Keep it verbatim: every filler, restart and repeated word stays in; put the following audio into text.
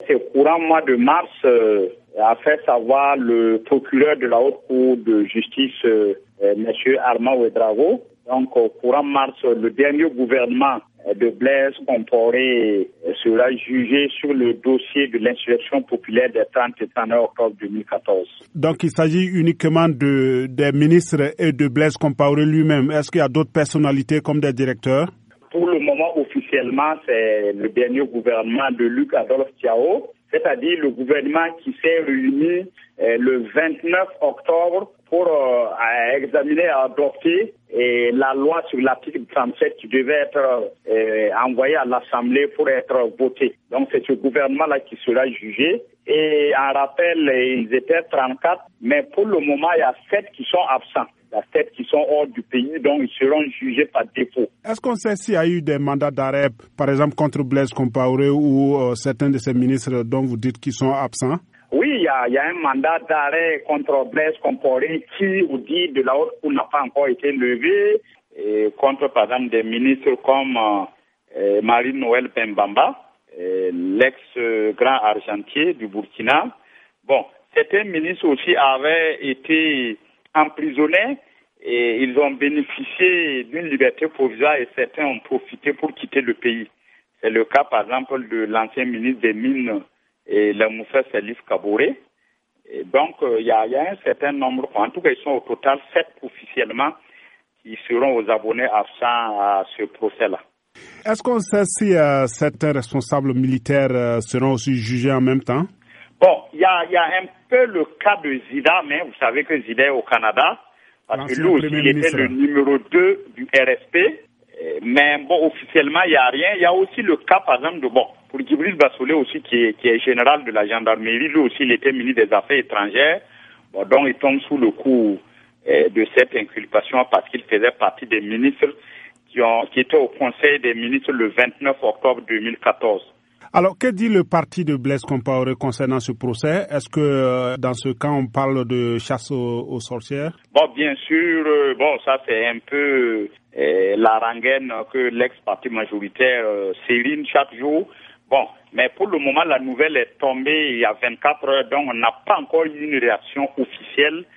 C'est courant mois de mars, euh, a fait savoir le procureur de la Haute Cour de justice, euh, M. Armand Ouedraogo. Donc, au courant mars, le dernier gouvernement de Blaise Compaoré sera jugé sur le dossier de l'insurrection populaire des trente et trente et un octobre deux mille quatorze. Donc, il s'agit uniquement de, des ministres et de Blaise Compaoré lui-même. Est-ce qu'il y a d'autres personnalités comme des directeurs? Pour le moment, officiellement, c'est le dernier gouvernement de Luc Adolphe Thiaw, c'est-à-dire le gouvernement qui s'est réuni euh, le vingt-neuf octobre pour euh, examiner et adopter et la loi sur l'article trente-sept qui devait être euh, envoyée à l'Assemblée pour être votée. Donc c'est ce gouvernement-là qui sera jugé. Et en rappel, ils étaient trente-quatre, mais pour le moment, il y a sept qui sont absents. Il y a sept qui sont hors du pays, donc ils seront jugés par défaut. Est-ce qu'on sait s'il y a eu des mandats d'arrêt, par exemple, contre Blaise Compaoré ou euh, certains de ces ministres dont vous dites qu'ils sont absents? Oui, il y a, il y a un mandat d'arrêt contre Blaise Compaoré qui, au dit de la Haute Cour, n'a pas encore été levé, et contre, par exemple, des ministres comme euh, Marie-Noël Pembamba, euh, l'ex-grand argentier du Burkina. Bon, certains ministres aussi avaient été emprisonnés et ils ont bénéficié d'une liberté provisoire et certains ont profité pour quitter le pays. C'est le cas, par exemple, de l'ancien ministre des Mines, et le Moussa Salif Kaboré. Et donc, il euh, y, y a un certain nombre, en tout cas, ils sont au total sept officiellement qui seront aux abonnés absents à ce procès-là. Est-ce qu'on sait si euh, certains responsables militaires euh, seront aussi jugés en même temps? Bon, il y a, y a un peu le cas de Zida, mais vous savez que Zida est au Canada, parce que lui aussi, il était le numéro deux du R S P. Mais bon, officiellement, il n'y a rien. Il y a aussi le cas, par exemple, de, bon, pour Djibril Bassolé aussi, qui est, qui est général de la gendarmerie, lui aussi, il était ministre des Affaires étrangères. Bon, donc, il tombe sous le coup eh, de cette inculpation parce qu'il faisait partie des ministres qui, ont, qui étaient au Conseil des ministres le vingt-neuf octobre deux mille quatorze. Alors, que dit le parti de Blaise Compaoré concernant ce procès? Est-ce que euh, dans ce cas, on parle de chasse aux, aux sorcières? Bon, bien sûr, euh, bon, ça c'est un peu euh, la rengaine que l'ex-parti majoritaire euh, sérine chaque jour. Bon, mais pour le moment, la nouvelle est tombée il y a vingt-quatre heures, donc on n'a pas encore eu une réaction officielle